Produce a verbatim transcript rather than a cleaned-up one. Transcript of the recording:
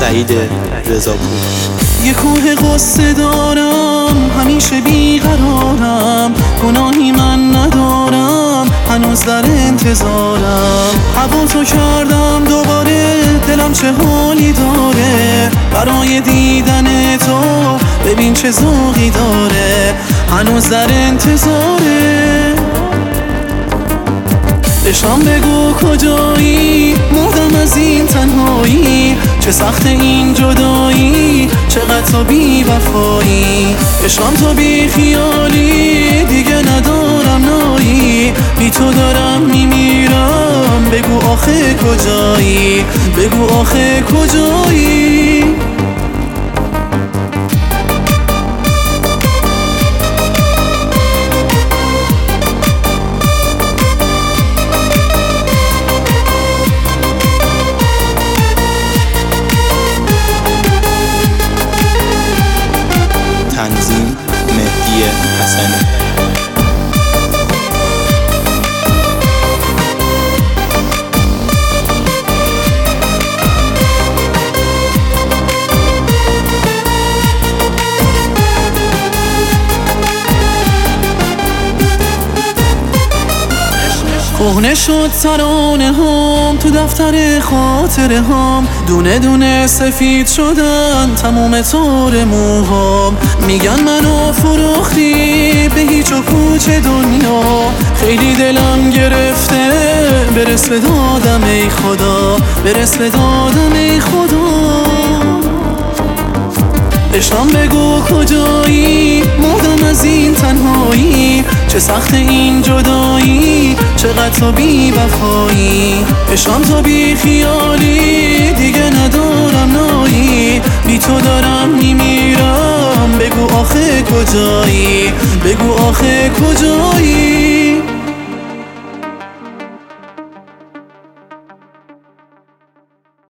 سعید رضاپور. یه کوه قصه دارم، همیشه بیقرارم، گناهی من ندارم، هنوز در انتظارم. هوا تو کردم دوباره، دلم چه حالی داره، برای دیدن تو ببین چه ذوقی داره، هنوز در انتظاره. بشم بگو کجایی، مردم از این تنهایی، چه سخت این جدایی، چقدر تو بی وفایی. بشم تو بی خیالی، دیگه ندارم نایی، بی تو دارم میمیرم، بگو آخه کجایی، بگو آخه کجایی. تنظیم مهدی حسنی. کهنه شد ترانه هم تو دفتر خاطره هم، دونه دونه سفید شدن تموم تار موهام. میگن منو فروختی به هیچ و پوچ دنیا، خیلی دلم گرفته، برس به دادم ای خدا، برس به دادم ای خدا. بشم بگو کجایی، مردم از این تنهایی، چه سخت این جدایی، چقدر تو بی وفایی. بشم تو بی خیالی، دیگه ندارم نایی، بی تو دارم میمیرم، بگو آخه کجایی، بگو آخه کجایی.